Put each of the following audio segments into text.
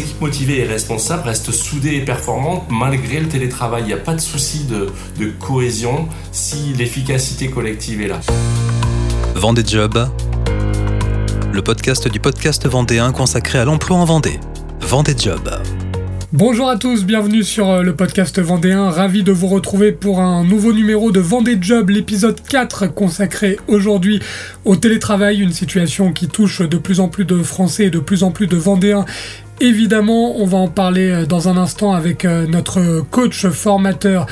équipes motivées et responsables restent soudées et performantes malgré le télétravail. Il n'y a pas de souci de cohésion si l'efficacité collective est là. Vendée Job, le podcast du podcast vendéen consacré à l'emploi en Vendée. Vendée Job. Bonjour à tous, bienvenue sur le podcast vendéen, ravi de vous retrouver pour un nouveau numéro de Vendée Job, l'épisode 4 consacré aujourd'hui au télétravail, une situation qui touche de plus en plus de Français et de plus en plus de Vendéens. Évidemment, on va en parler dans un instant avec notre coach, formateur,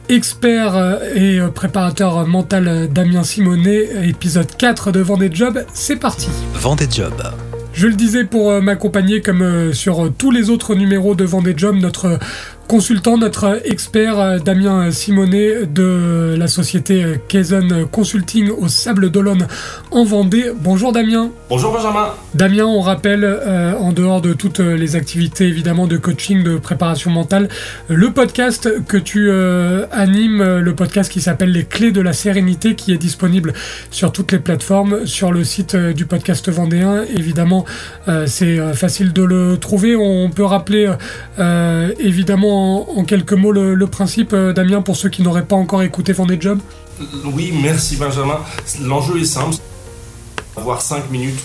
expert et préparateur mental Damien Simonet, épisode 4 de Vendée Job, c'est parti. Vendée Job. Je le disais pour m'accompagner comme sur tous les autres numéros de Vendée Job, notre consultant, notre expert Damien Simonet de la société Kaizen Consulting au Sables d'Olonne en Vendée. Bonjour Damien. Bonjour Benjamin. Damien, on rappelle, en dehors de toutes les activités évidemment de coaching, de préparation mentale, le podcast que tu animes, le podcast qui s'appelle Les Clés de la Sérénité, qui est disponible sur toutes les plateformes, sur le site du podcast vendéen. Évidemment, c'est facile de le trouver. On peut rappeler évidemment en quelques mots le principe, Damien, pour ceux qui n'auraient pas encore écouté Vendée Job. Oui, merci Benjamin. L'enjeu est simple. Avoir 5 minutes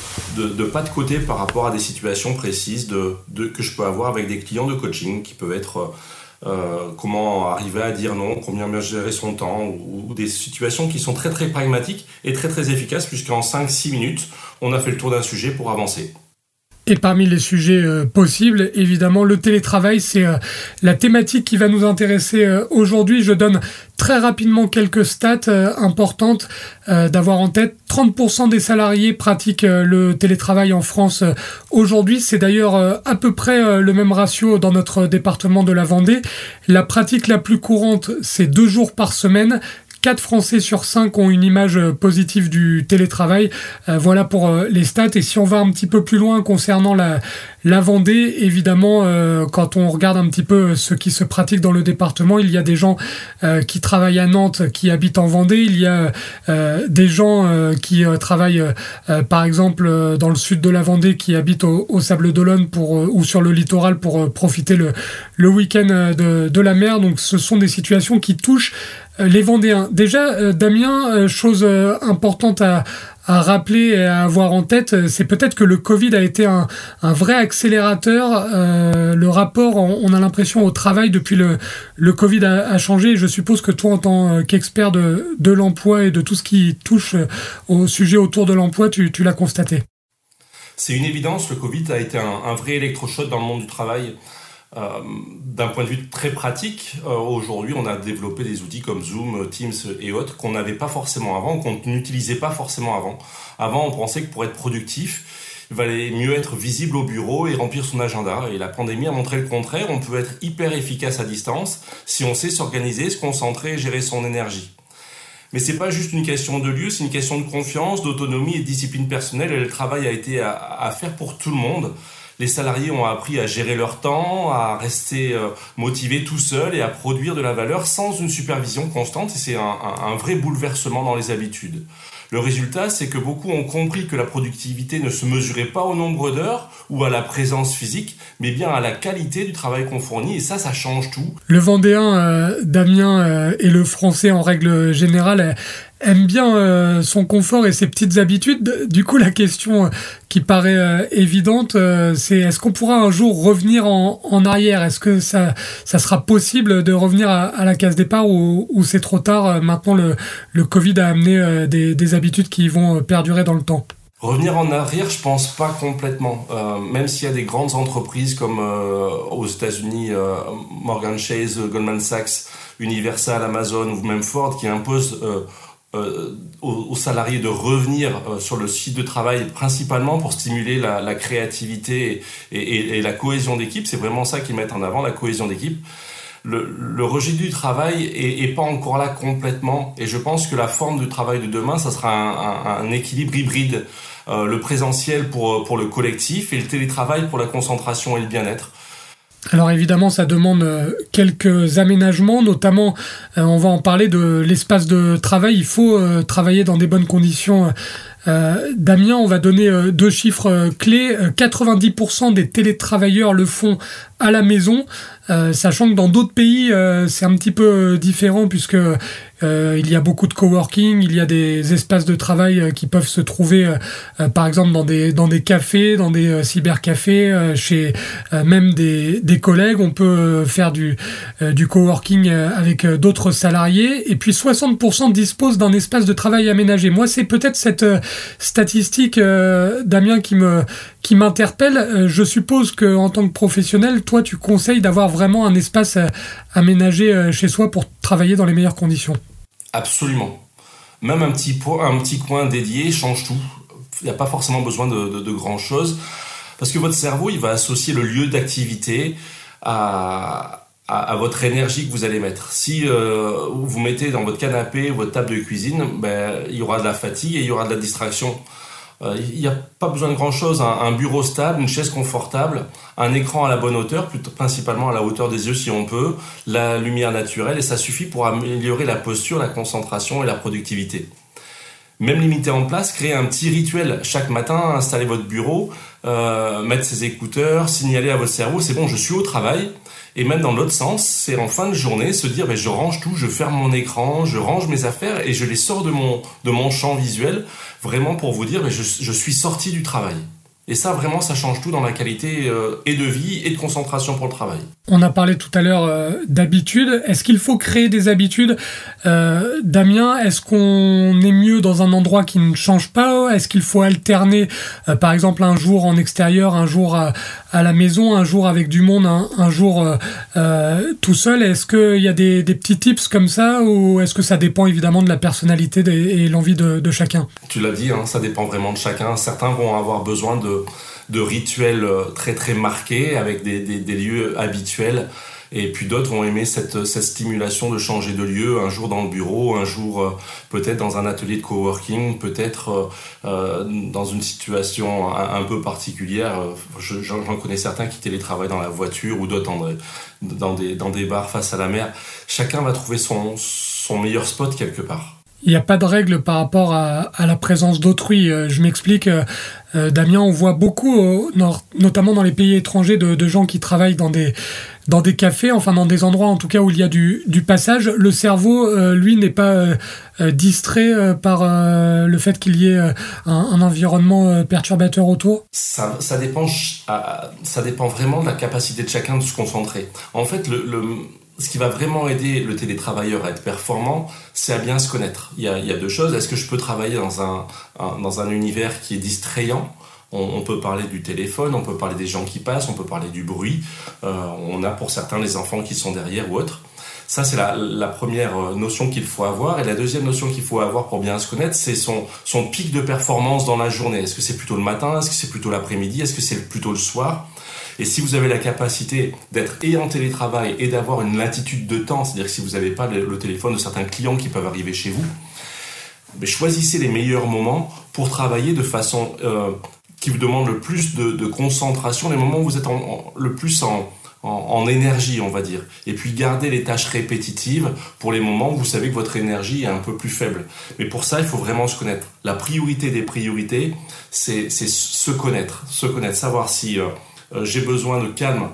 de pas de côté par rapport à des situations précises que je peux avoir avec des clients de coaching qui peuvent être comment arriver à dire non, combien bien gérer son temps ou des situations qui sont très très pragmatiques et très très efficaces puisqu'en 5-6 minutes, on a fait le tour d'un sujet pour avancer. Et parmi les sujets possibles, évidemment, le télétravail, c'est la thématique qui va nous intéresser aujourd'hui. Je donne très rapidement quelques stats importantes d'avoir en tête. 30% des salariés pratiquent le télétravail en France aujourd'hui. C'est d'ailleurs à peu près le même ratio dans notre département de la Vendée. La pratique la plus courante, c'est 2 jours par semaine. 4 Français sur 5 ont une image positive du télétravail. Voilà pour les stats. Et si on va un petit peu plus loin concernant la Vendée, évidemment, quand on regarde un petit peu ce qui se pratique dans le département, il y a des gens qui travaillent à Nantes, qui habitent en Vendée. Il y a des gens qui travaillent, par exemple, dans le sud de la Vendée, qui habitent au Sables d'Olonne ou sur le littoral pour profiter le week-end de la mer. Donc, ce sont des situations qui touchent les Vendéens. Déjà, Damien, chose importante à rappeler et à avoir en tête, c'est peut-être que le Covid a été un vrai accélérateur. Le rapport, on a l'impression, au travail depuis le Covid a changé. Et je suppose que toi, en tant qu'expert de l'emploi et de tout ce qui touche au sujet autour de l'emploi, tu l'as constaté. C'est une évidence, le Covid a été un vrai électrochoc dans le monde du travail. D'un point de vue très pratique, aujourd'hui on a développé des outils comme Zoom, Teams et autres qu'on n'avait pas forcément avant, qu'on n'utilisait pas forcément avant. Avant on pensait que pour être productif, il valait mieux être visible au bureau et remplir son agenda. Et la pandémie a montré le contraire, on peut être hyper efficace à distance si on sait s'organiser, se concentrer et gérer son énergie. Mais c'est pas juste une question de lieu, c'est une question de confiance, d'autonomie et de discipline personnelle. Et le travail a été à faire pour tout le monde. Les salariés ont appris à gérer leur temps, à rester motivés tout seuls et à produire de la valeur sans une supervision constante. Et c'est un vrai bouleversement dans les habitudes. Le résultat, c'est que beaucoup ont compris que la productivité ne se mesurait pas au nombre d'heures ou à la présence physique, mais bien à la qualité du travail qu'on fournit. Et ça change tout. Le Vendéen, Damien, et le Français en règle générale aime bien son confort et ses petites habitudes. Du coup, la question qui paraît évidente, c'est est-ce qu'on pourra un jour revenir en arrière ? Est-ce que ça sera possible de revenir à la case départ ou c'est trop tard ? Maintenant, le Covid a amené des habitudes qui vont perdurer dans le temps. Revenir en arrière, je pense pas complètement. Même s'il y a des grandes entreprises comme aux États-Unis, Morgan Chase, Goldman Sachs, Universal, Amazon ou même Ford qui imposent aux salariés de revenir sur le site de travail principalement pour stimuler la créativité et la cohésion d'équipe. C'est vraiment ça qu'ils mettent en avant, la cohésion d'équipe. Le rejet du travail est pas encore là complètement et je pense que la forme du travail de demain, ça sera un équilibre hybride. Le présentiel pour le collectif et le télétravail pour la concentration et le bien-être. Alors évidemment, ça demande quelques aménagements, notamment, on va en parler de l'espace de travail. Il faut travailler dans des bonnes conditions Damien, on va donner 2 chiffres clés. 90% des télétravailleurs le font à la maison, sachant que dans d'autres pays, c'est un petit peu différent puisque il y a beaucoup de coworking, il y a des espaces de travail qui peuvent se trouver, par exemple, dans des cafés, dans des cybercafés, chez même des collègues. On peut faire du coworking avec d'autres salariés. Et puis 60% disposent d'un espace de travail aménagé. Moi, c'est peut-être cette statistique, Damien, qui m'interpelle. Je suppose qu'en tant que professionnel, toi, tu conseilles d'avoir vraiment un espace aménagé chez soi pour travailler dans les meilleures conditions. Absolument. Même un petit coin dédié change tout. Il n'y a pas forcément besoin de grand-chose. Parce que votre cerveau, il va associer le lieu d'activité à votre énergie que vous allez mettre. Si vous mettez dans votre canapé, votre table de cuisine, il y aura de la fatigue et il y aura de la distraction. Il n'y a pas besoin de grand-chose. Un bureau stable, une chaise confortable, un écran à la bonne hauteur, principalement à la hauteur des yeux si on peut, la lumière naturelle, et ça suffit pour améliorer la posture, la concentration et la productivité. Même limiter en place, créer un petit rituel chaque matin, installer votre bureau, mettre ses écouteurs, signaler à votre cerveau, c'est bon, je suis au travail. Et même dans l'autre sens, c'est en fin de journée se dire je range tout, je ferme mon écran, je range mes affaires et je les sors de mon champ visuel, vraiment pour vous dire je suis sorti du travail. Et ça, vraiment, ça change tout dans la qualité et de vie et de concentration pour le travail. On a parlé tout à l'heure d'habitudes. Est-ce qu'il faut créer des habitudes, Damien? Est-ce qu'on est mieux dans un endroit qui ne change pas? Est-ce qu'il faut alterner, par exemple, un jour en extérieur, un jour à la maison, un jour avec du monde, un jour tout seul? Est-ce qu'il y a des petits tips comme ça, ou est-ce que ça dépend évidemment de la personnalité et l'envie de chacun? Tu l'as dit, ça dépend vraiment de chacun. Certains vont avoir besoin de rituels très très marqués avec des lieux habituels, et puis d'autres vont aimer cette stimulation de changer de lieu, un jour dans le bureau, un jour peut-être dans un atelier de coworking, peut-être dans une situation un peu particulière. J'en connais certains qui télétravaillent dans la voiture, ou d'autres dans des bars face à la mer. Chacun va trouver son meilleur spot quelque part. Il n'y a pas de règle par rapport à la présence d'autrui. Je m'explique, Damien, on voit beaucoup, notamment dans les pays étrangers, de gens qui travaillent dans des cafés, enfin dans des endroits en tout cas où il y a du passage. Le cerveau, lui, n'est pas distrait par le fait qu'il y ait un environnement perturbateur autour. Ça dépend vraiment de la capacité de chacun de se concentrer. En fait, ce qui va vraiment aider le télétravailleur à être performant, c'est à bien se connaître. Il y a 2 choses. Est-ce que je peux travailler dans un univers qui est distrayant ? On peut parler du téléphone, on peut parler des gens qui passent, on peut parler du bruit. On a pour certains les enfants qui sont derrière ou autres. Ça, c'est la première notion qu'il faut avoir. Et la deuxième notion qu'il faut avoir pour bien se connaître, c'est son pic de performance dans la journée. Est-ce que c'est plutôt le matin ? Est-ce que c'est plutôt l'après-midi ? Est-ce que c'est plutôt le soir ? Et si vous avez la capacité d'être et en télétravail et d'avoir une latitude de temps, c'est-à-dire que si vous n'avez pas le téléphone de certains clients qui peuvent arriver chez vous, mais choisissez les meilleurs moments pour travailler de façon qui vous demande le plus de concentration, les moments où vous êtes le plus en énergie, on va dire. Et puis gardez les tâches répétitives pour les moments où vous savez que votre énergie est un peu plus faible. Mais pour ça, il faut vraiment se connaître. La priorité des priorités, c'est se connaître, savoir si j'ai besoin de calme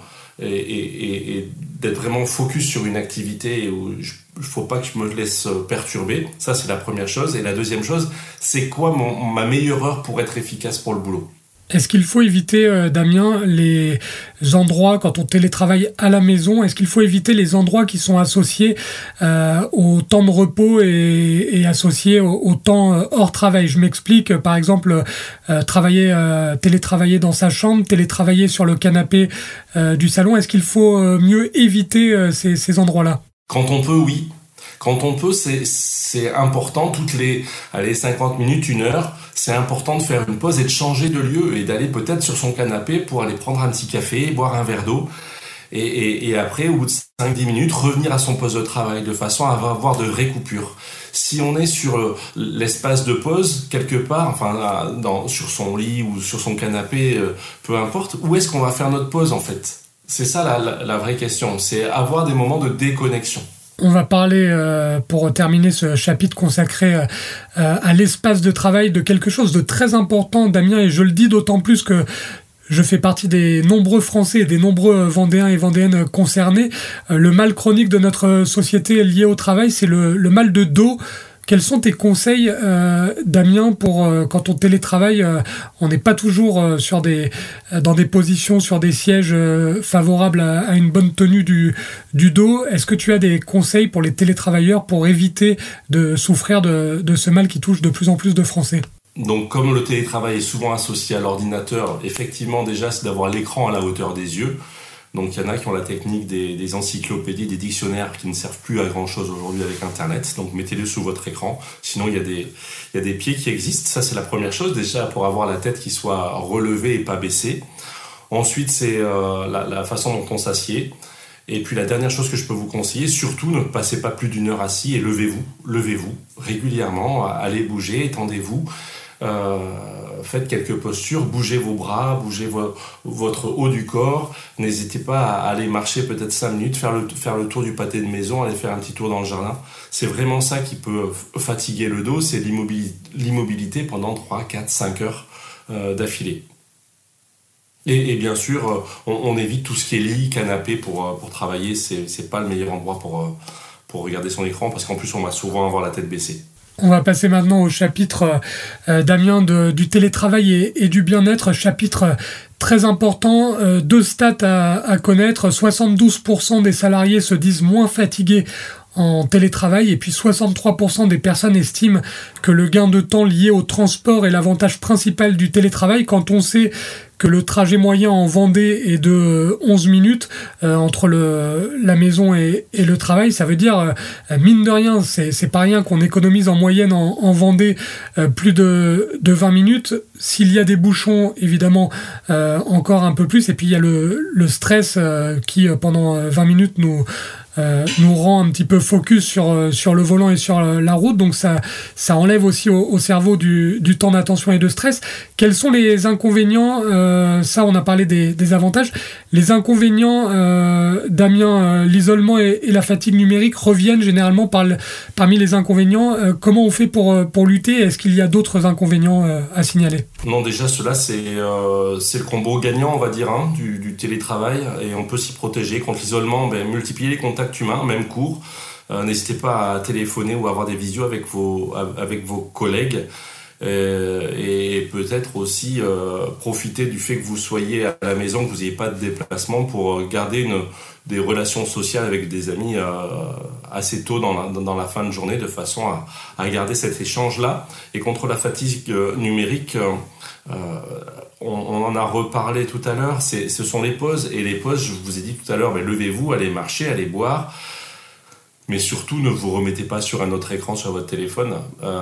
et d'être vraiment focus sur une activité où il ne faut pas que je me laisse perturber. Ça, c'est la première chose. Et la deuxième chose, c'est quoi ma meilleure heure pour être efficace pour le boulot ? Est-ce qu'il faut éviter, Damien, les endroits, quand on télétravaille à la maison, est-ce qu'il faut éviter les endroits qui sont associés au temps de repos et associés au temps hors travail? Je m'explique, par exemple, télétravailler dans sa chambre, télétravailler sur le canapé du salon. Est-ce qu'il faut mieux éviter ces endroits-là? Quand on peut, oui. Quand on peut, c'est important, toutes les 50 minutes, 1 heure, c'est important de faire une pause et de changer de lieu et d'aller peut-être sur son canapé pour aller prendre un petit café, boire un verre d'eau et après, au bout de 5-10 minutes, revenir à son poste de travail de façon à avoir de vraies coupures. Si on est sur l'espace de pause, quelque part, sur son lit ou sur son canapé, peu importe, où est-ce qu'on va faire notre pause en fait ? C'est ça la vraie question, c'est avoir des moments de déconnexion. On va parler, pour terminer ce chapitre consacré à l'espace de travail, de quelque chose de très important, Damien, et je le dis d'autant plus que je fais partie des nombreux Français et des nombreux Vendéens et Vendéennes concernés. Le mal chronique de notre société lié au travail, c'est le mal de dos. Quels sont tes conseils, Damien, pour quand on télétravaille, on n'est pas toujours dans des positions, sur des sièges favorables à une bonne tenue du dos. Est-ce que tu as des conseils pour les télétravailleurs pour éviter de souffrir de ce mal qui touche de plus en plus de Français ? Donc, comme le télétravail est souvent associé à l'ordinateur, effectivement, déjà, c'est d'avoir l'écran à la hauteur des yeux. Donc, il y en a qui ont la technique des encyclopédies, des dictionnaires qui ne servent plus à grand-chose aujourd'hui avec Internet. Donc, mettez-le sous votre écran. Sinon, il y a des pieds qui existent. Ça, c'est la première chose, déjà, pour avoir la tête qui soit relevée et pas baissée. Ensuite, c'est la façon dont on s'assied. Et puis, la dernière chose que je peux vous conseiller, surtout, ne passez pas plus d'une heure assis et levez-vous régulièrement. Allez bouger, étendez-vous. Faites quelques postures, bougez vos bras, bougez votre haut du corps. N'hésitez pas à aller marcher peut-être 5 minutes, faire le tour du pâté de maison, aller faire un petit tour dans le jardin. C'est vraiment ça qui peut fatiguer le dos, c'est l'immobilité pendant 3, 4, 5 heures d'affilée. Et bien sûr, on évite tout ce qui est lit, canapé pour travailler. C'est pas le meilleur endroit pour regarder son écran, parce qu'en plus on va souvent avoir la tête baissée. On va passer maintenant au chapitre, Damien, du télétravail et du bien-être. Chapitre très important, 2 stats à connaître. 72% des salariés se disent moins fatigués en télétravail, et puis 63% des personnes estiment que le gain de temps lié au transport est l'avantage principal du télétravail. Quand on sait que le trajet moyen en Vendée est de 11 minutes entre la maison et le travail, ça veut dire, mine de rien, c'est pas rien qu'on économise en moyenne en Vendée plus de 20 minutes. S'il y a des bouchons, évidemment, encore un peu plus. Et puis il y a le stress qui, pendant 20 minutes, nous rend un petit peu focus sur le volant et sur la route. Donc ça enlève aussi au cerveau du temps d'attention et de stress. Quels sont les inconvénients ? Ça, on a parlé des avantages. Les inconvénients, Damien, l'isolement et la fatigue numérique reviennent généralement parmi les inconvénients. Comment on fait pour lutter ? Est-ce qu'il y a d'autres inconvénients à signaler ? Non, déjà, cela, c'est le combo gagnant, on va dire, du télétravail. Et on peut s'y protéger contre l'isolement. Multiplier les contacts humains, même courts. N'hésitez pas à téléphoner ou à avoir des visios avec vos collègues. Et peut-être aussi profiter du fait que vous soyez à la maison, que vous n'ayez pas de déplacement, pour garder des relations sociales avec des amis assez tôt dans la fin de journée, de façon à garder cet échange-là. Et contre la fatigue numérique, on en a reparlé tout à l'heure, ce sont les pauses. Et les pauses, je vous ai dit tout à l'heure, levez-vous, allez marcher, allez boire. Mais surtout, ne vous remettez pas sur un autre écran sur votre téléphone.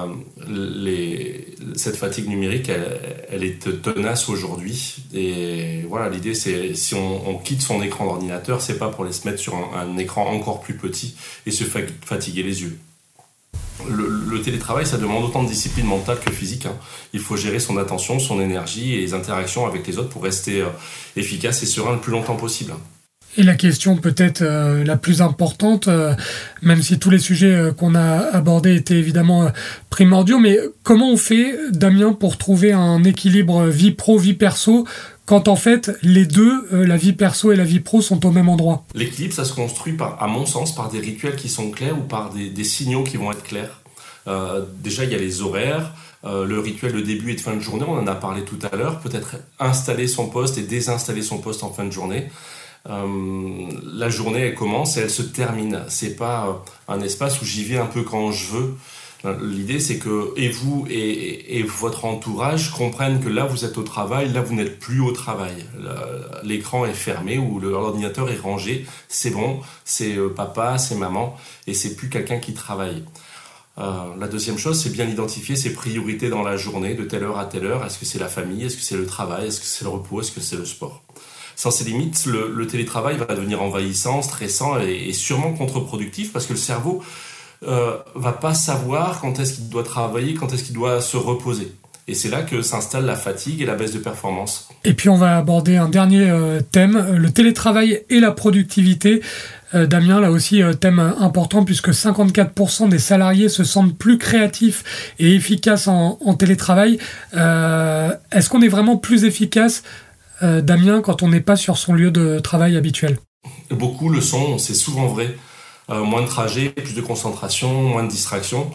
Cette fatigue numérique, elle est tenace aujourd'hui. Et voilà, l'idée, c'est si on quitte son écran d'ordinateur, c'est pas pour aller se mettre sur un écran encore plus petit et se fatiguer les yeux. Le télétravail, ça demande autant de discipline mentale que physique. Il faut gérer son attention, son énergie et les interactions avec les autres pour rester efficace et serein le plus longtemps possible. Et la question peut-être la plus importante, même si tous les sujets qu'on a abordés étaient évidemment primordiaux, mais comment on fait, Damien, pour trouver un équilibre vie pro, vie perso, quand en fait les deux, la vie perso et la vie pro, sont au même endroit ? L'équilibre, ça se construit, à mon sens, par des rituels qui sont clairs ou par des signaux qui vont être clairs. Déjà, il y a les horaires. Le rituel de début et de fin de journée, on en a parlé tout à l'heure. Peut-être installer son poste et désinstaller son poste en fin de journée. La journée, elle commence et elle se termine. C'est pas un espace où j'y vais un peu quand je veux. L'idée, c'est que vous et votre entourage comprennent que là, vous êtes au travail, là, vous n'êtes plus au travail. L'écran est fermé ou l'ordinateur est rangé. C'est bon, c'est papa, c'est maman, et c'est plus quelqu'un qui travaille. La deuxième chose, c'est bien identifier ses priorités dans la journée, de telle heure à telle heure. Est-ce que c'est la famille ? Est-ce que c'est le travail ? Est-ce que c'est le repos ? Est-ce que c'est le sport ? Sans ces limites, le télétravail va devenir envahissant, stressant et sûrement contre-productif, parce que le cerveau va pas savoir quand est-ce qu'il doit travailler, quand est-ce qu'il doit se reposer. Et c'est là que s'installe la fatigue et la baisse de performance. Et puis on va aborder un dernier thème, le télétravail et la productivité. Damien, là aussi, thème important puisque 54% des salariés se sentent plus créatifs et efficaces en télétravail. Est-ce qu'on est vraiment plus efficace, Damien, quand on n'est pas sur son lieu de travail habituel ? Beaucoup le sont, c'est souvent vrai. Moins de trajets, plus de concentration, moins de distractions.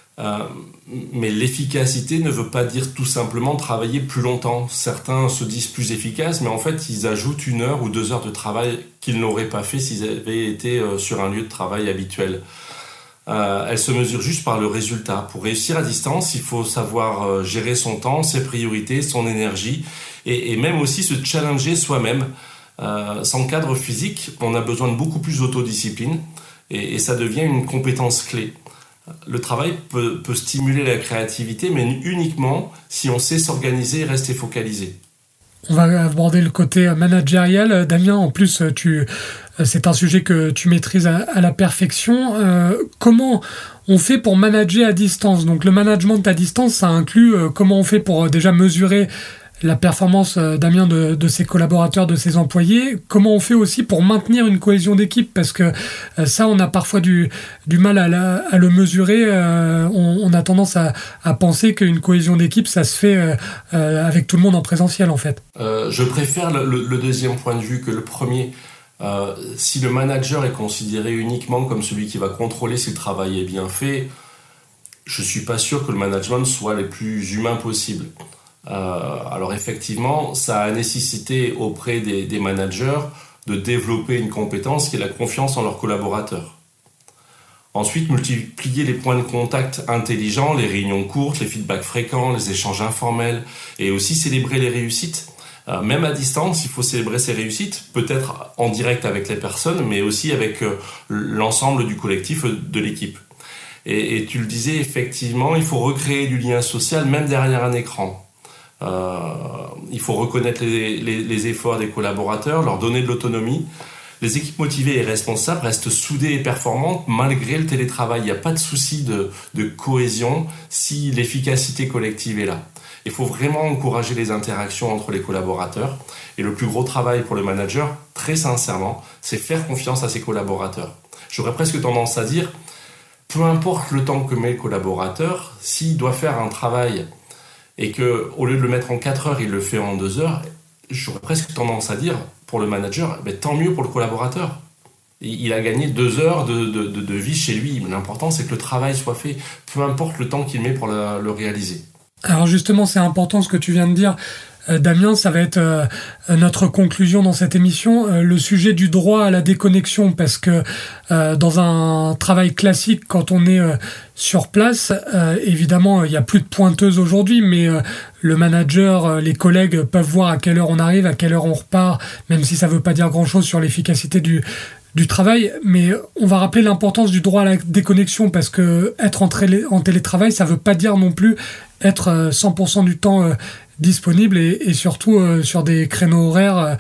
Mais l'efficacité ne veut pas dire tout simplement travailler plus longtemps. Certains se disent plus efficaces, mais en fait, ils ajoutent 1 heure ou 2 heures de travail qu'ils n'auraient pas fait s'ils avaient été sur un lieu de travail habituel. Elle se mesure juste par le résultat. Pour réussir à distance, il faut savoir gérer son temps, ses priorités, son énergie, et même aussi se challenger soi-même. Sans cadre physique, on a besoin de beaucoup plus d'autodiscipline, et ça devient une compétence clé. Le travail peut stimuler la créativité, mais uniquement si on sait s'organiser et rester focalisé. On va aborder le côté managérial. Damien, en plus, c'est un sujet que tu maîtrises à la perfection. Comment on fait pour manager à distance ? Donc le management à distance, ça inclut comment on fait pour déjà mesurer la performance, Damien, de ses collaborateurs, de ses employés. Comment on fait aussi pour maintenir une cohésion d'équipe ? Parce que ça, on a parfois du mal à le mesurer. On a tendance à penser qu'une cohésion d'équipe, ça se fait avec tout le monde en présentiel, en fait. Je préfère le deuxième point de vue que le premier. Si le manager est considéré uniquement comme celui qui va contrôler si le travail est bien fait, je ne suis pas sûr que le management soit le plus humain possible. Alors effectivement, ça a nécessité auprès des managers de développer une compétence qui est la confiance en leurs collaborateurs. Ensuite, multiplier les points de contact intelligents, les réunions courtes, les feedbacks fréquents, les échanges informels, et aussi célébrer les réussites. Même à distance, il faut célébrer ces réussites, peut-être en direct avec les personnes, mais aussi avec l'ensemble du collectif de l'équipe. Et tu le disais, effectivement, il faut recréer du lien social même derrière un écran. Il faut reconnaître les efforts des collaborateurs, leur donner de l'autonomie. Les équipes motivées et responsables restent soudées et performantes malgré le télétravail. Il n'y a pas de souci de cohésion si l'efficacité collective est là. Il faut vraiment encourager les interactions entre les collaborateurs. Et le plus gros travail pour le manager, très sincèrement, c'est faire confiance à ses collaborateurs. J'aurais presque tendance à dire, peu importe le temps que met le collaborateur, s'il doit faire un travail et qu'au lieu de le mettre en 4 heures, il le fait en 2 heures, j'aurais presque tendance à dire, pour le manager, tant mieux pour le collaborateur. Il a gagné 2 heures de vie chez lui. Mais l'important, c'est que le travail soit fait, peu importe le temps qu'il met pour le réaliser. Alors justement, c'est important ce que tu viens de dire. Damien, ça va être notre conclusion dans cette émission, le sujet du droit à la déconnexion, parce que dans un travail classique, quand on est sur place, évidemment, il n'y a plus de pointeuse aujourd'hui, mais le manager, les collègues peuvent voir à quelle heure on arrive, à quelle heure on repart, même si ça ne veut pas dire grand-chose sur l'efficacité du travail, mais on va rappeler l'importance du droit à la déconnexion, parce que être en télétravail, ça ne veut pas dire non plus être 100% du temps disponible et surtout sur des créneaux horaires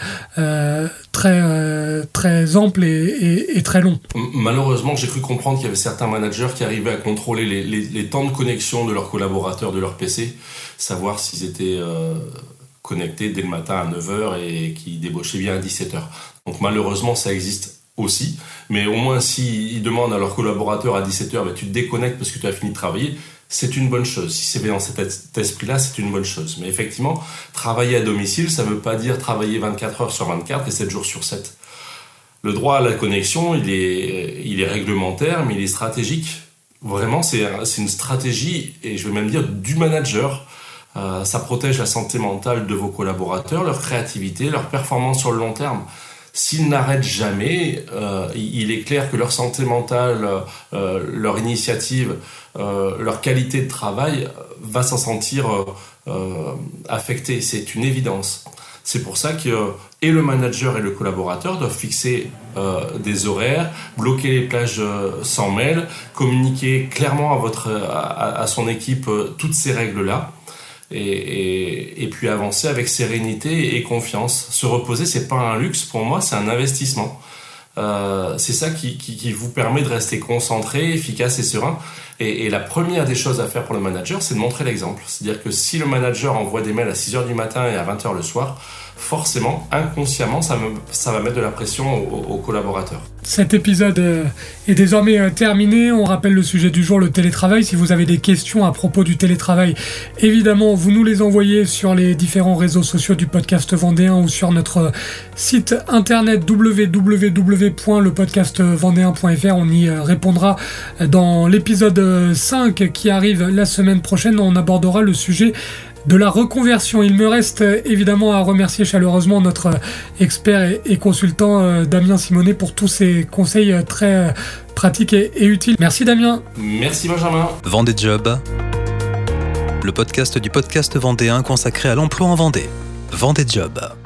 très amples et très longs. Malheureusement, j'ai cru comprendre qu'il y avait certains managers qui arrivaient à contrôler les temps de connexion de leurs collaborateurs, de leur PC, savoir s'ils étaient connectés dès le matin à 9h et qu'ils débauchaient bien à 17h. Donc malheureusement, ça existe aussi, mais au moins s'ils demandent à leurs collaborateurs à 17h, tu te déconnectes parce que tu as fini de travailler, c'est une bonne chose. Si c'est dans cet esprit-là, c'est une bonne chose. Mais effectivement, travailler à domicile, ça ne veut pas dire travailler 24 heures sur 24 et 7 jours sur 7. Le droit à la connexion, il est réglementaire, mais il est stratégique. Vraiment, c'est une stratégie, et je vais même dire du manager. Ça protège la santé mentale de vos collaborateurs, leur créativité, leur performance sur le long terme. S'ils n'arrêtent jamais, il est clair que leur santé mentale, leur initiative, leur qualité de travail va s'en sentir affectée. C'est une évidence. C'est pour ça que et le manager et le collaborateur doivent fixer des horaires, bloquer les plages sans mail, communiquer clairement à son équipe toutes ces règles-là. Et puis avancer avec sérénité et confiance. Se reposer, c'est pas un luxe pour moi, c'est un investissement. c'est ça qui vous permet de rester concentré, efficace et serein. Et la première des choses à faire pour le manager, c'est de montrer l'exemple. C'est-à-dire que si le manager envoie des mails à 6h du matin et à 20h le soir, forcément, inconsciemment, ça va mettre de la pression aux collaborateurs. Cet épisode est désormais terminé. On rappelle le sujet du jour, le télétravail. Si vous avez des questions à propos du télétravail, évidemment, vous nous les envoyez sur les différents réseaux sociaux du podcast vendéen ou sur notre site internet www.lepodcastvendéen.fr. On y répondra dans l'épisode 5 qui arrive la semaine prochaine. On abordera le sujet de la reconversion. Il me reste évidemment à remercier chaleureusement notre expert et consultant Damien Simonet pour tous ses conseils très pratiques et utiles. Merci Damien. Merci Benjamin. Vendée Job, le podcast du podcast vendéen consacré à l'emploi en Vendée. Vendée Job.